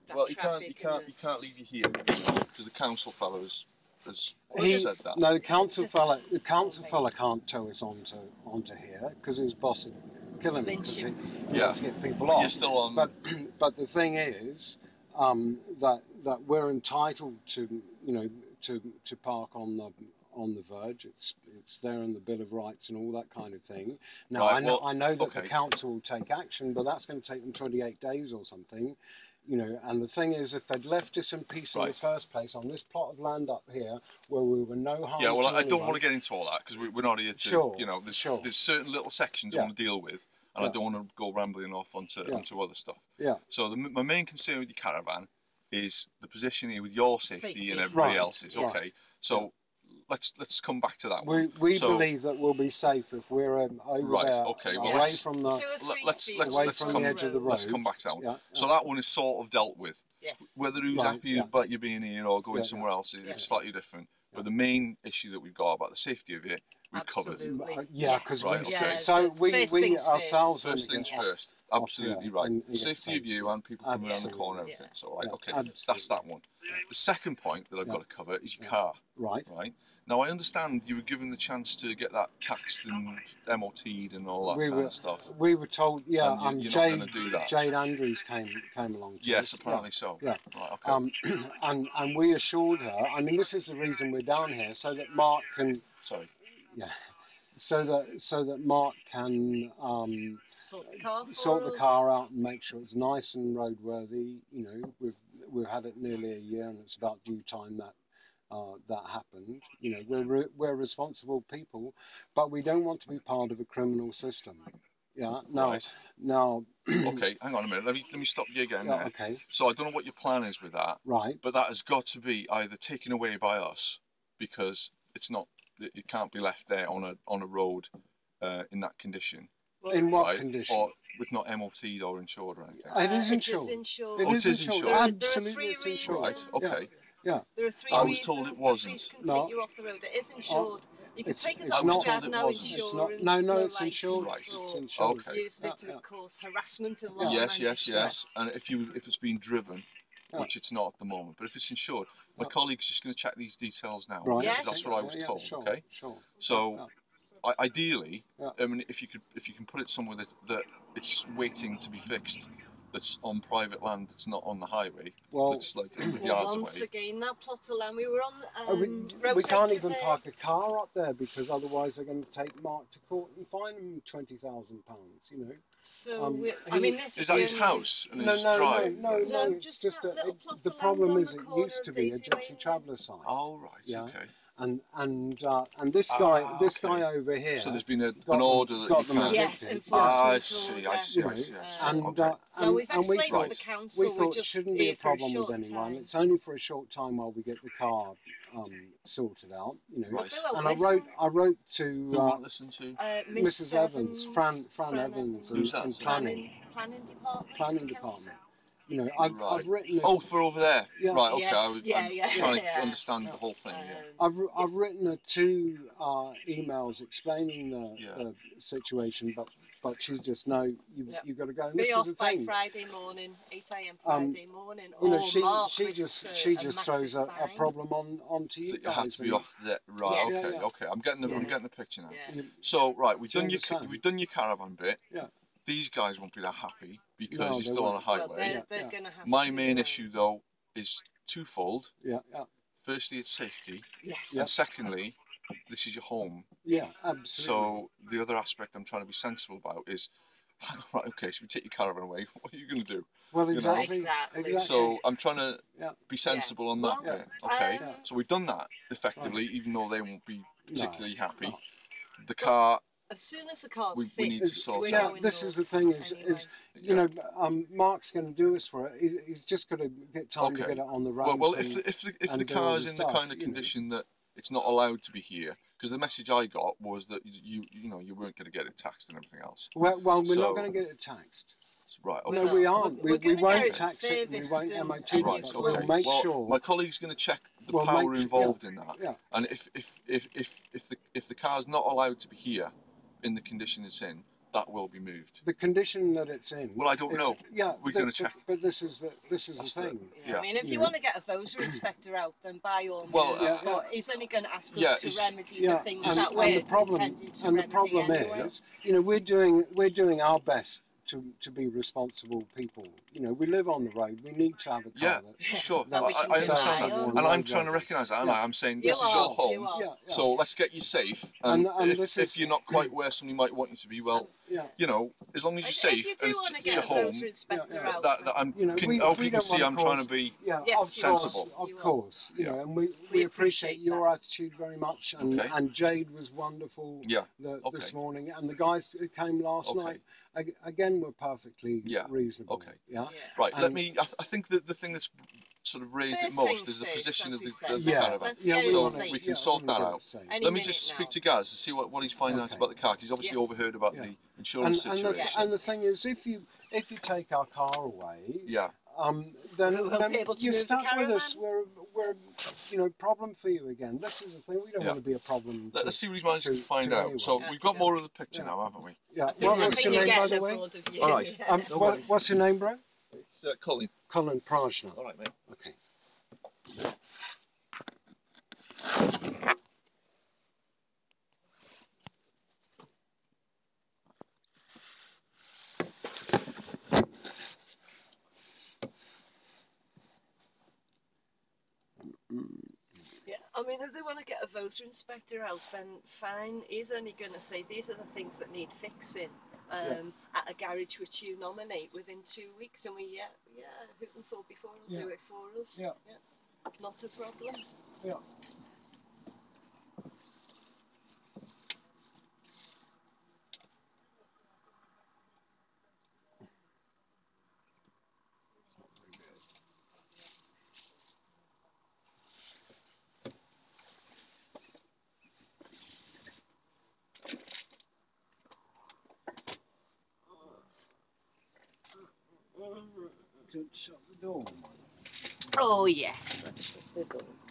Well, you can't leave you here because the council fellow has said that. No, the council fella can't tow us onto here because his boss would kill him because he wants to get people off. You're still on. But the thing is that we're entitled to to park on the verge. It's there in the Bill of Rights and all that kind of thing. Now I know that the council will take action, but that's going to take them 28 days or something. And the thing is, if they'd left us in peace in the first place on this plot of land up here, where we were no harm. Yeah, well, to I don't want to get into all that because we're not here to. There's certain little sections I want to deal with, and I don't want to go rambling off onto other stuff. Yeah. So my main concern with your caravan is the position here with your safety and everybody else's. Okay. So. Let's come back to that one. We believe that we'll be safe if we're over there, okay. Well, away from the edge of the road. Let's come back to that one. So that one is sort of dealt with. Yes. Whether who's happy about you being here or going somewhere else is slightly different. But the main issue that we've got about the safety of it, we've covered. Yeah, because we ourselves. First things first. Absolutely right. Safety of you and people coming around the corner and everything. So okay, that's that one. The second point that I've got to cover is your car. Right. Now I understand you were given the chance to get that taxed and MOT'd and all that kind of stuff. We were told, you're not going to do that. Jade Andrews came along to us. Apparently so. Yeah. Right, okay. And we assured her. I mean, this is the reason we're down here, so that Mark can. Sorry. Yeah. So that Mark can sort the car out and make sure it's nice and roadworthy. We've had it nearly a year, and it's about due time that happened. We're responsible people, but we don't want to be part of a criminal system. Yeah. Now. Okay, hang on a minute. Let me stop you again. Yeah, okay. So I don't know what your plan is with that. Right. But that has got to be either taken away by us because it can't be left there on a road in that condition. In what condition? Or with not MOT'd or insured or anything. It is insured. It is insured. Absolutely, it's insured. Right. Okay. Yeah. There are three I was told it wasn't. Police can take you off the road. It is insured. You can take us I off was the told road, it no wasn't. insurance, no, no it's insured. license, It's insured. Okay. using it to cause harassment and alarm Yes. and distress. And if it's been driven, which it's not at the moment, but if it's insured, my colleague's just going to check these details now. Right. Because that's what I was told. Sure, okay. Sure. So, ideally, I mean, if you can put it somewhere that it's waiting to be fixed, that's on private land, that's not on the highway. That's like 100 yards away. Once again, that plot of land we were on. We can't even park a car up there because otherwise they're going to take Mark to court and fine him £20,000. So this is that his house and his drive? No. It's just the problem is it used to be a gypsy traveller site. Oh right, okay. And this guy over here. So there's been an order that got you them can't. Yes, enforcement I see. We've explained to the council. We thought it shouldn't be a problem with anyone. It's only for a short time while we get the car sorted out. Right. And I wrote to who won't listen to Mrs. Evans, Fran Evans, and planning department. Planning department. I've written. For over there. Yeah. Right. Okay. Yes, I'm trying to understand the whole thing. I've written her 2 emails explaining the situation, but she's just you've got to go. And Be off by Friday morning, 8 a.m. Friday morning. She just throws a problem onto you guys. You have to be off there. Right. Yes. Okay. I'm getting the picture now. Yeah. So we've done your caravan bit. Yeah. These guys won't be that happy because you're still on a highway. Well, they're going to have My main issue though is twofold. Yeah. Firstly, it's safety. Yes. And secondly, this is your home. Yes, absolutely. So the other aspect I'm trying to be sensible about is, right, okay, so we take your caravan away. What are you going to do? Well, exactly. So I'm trying to be sensible on that bit. Okay. So we've done that effectively, even though they won't be particularly happy. No. The car. As soon as the car's fixed, we need to sort out. This is the thing Mark's going to do us for it. He's just got to get time to get it on the road. Well, if the car's in the kind of condition that it's not allowed to be here, because the message I got was that you weren't going to get it taxed and everything else. Well, we're not going to get it taxed. Right. Okay. No, we aren't. We won't tax it. We won't MOT it. Right. Okay. We'll make sure. My colleague's going to check the power involved in that. Yeah. And if the car's not allowed to be here in the condition it's in, that will be moved. The condition that it's in. Well, I don't know. Yeah, we're going to check. But this is the thing. Yeah. I mean, if you want to get a Voser inspector out, then by all means. Well, but he's only going to ask us to remedy the things that we're intending to remedy. And the problem anyway. Is, we're doing our best to be responsible people. We live on the road. We need to have a car that's sure. that I understand that, and I'm trying to recognise that. I'm saying this is your home, so let's get you safe. And if you're not quite where somebody might want you to be, well, as long as you're safe and it's your home, I hope you can see I'm trying to be sensible. Of course, and we appreciate your attitude very much. And Jade was wonderful this morning, and the guys who came last night again were perfectly reasonable. Right. I think that the thing that's sort of raised it most is the position of the caravan. So we can sort that out. Let me just speak to Gaz and see what he's finding out about the car, because he's obviously overheard about the insurance situation. And the thing is, if you take our car away, then you're stuck with us. We're problem for you again. This is the thing. We don't want to be a problem. Let's see what he's managed to find out. Anyone. So we've got more of the picture now, haven't we? Yeah. What's your name, by the way? All right. What's your name, bro? It's Colin. Colin Prajna. All right, mate. Okay. Yeah, I mean, if they want to get a Voser inspector out, then fine. He's only going to say these are the things that need fixing at a garage which you nominate within 2 weeks, and we who can thought before will do it for us. Yeah, not a problem. Yeah. To shut the door. Oh yes.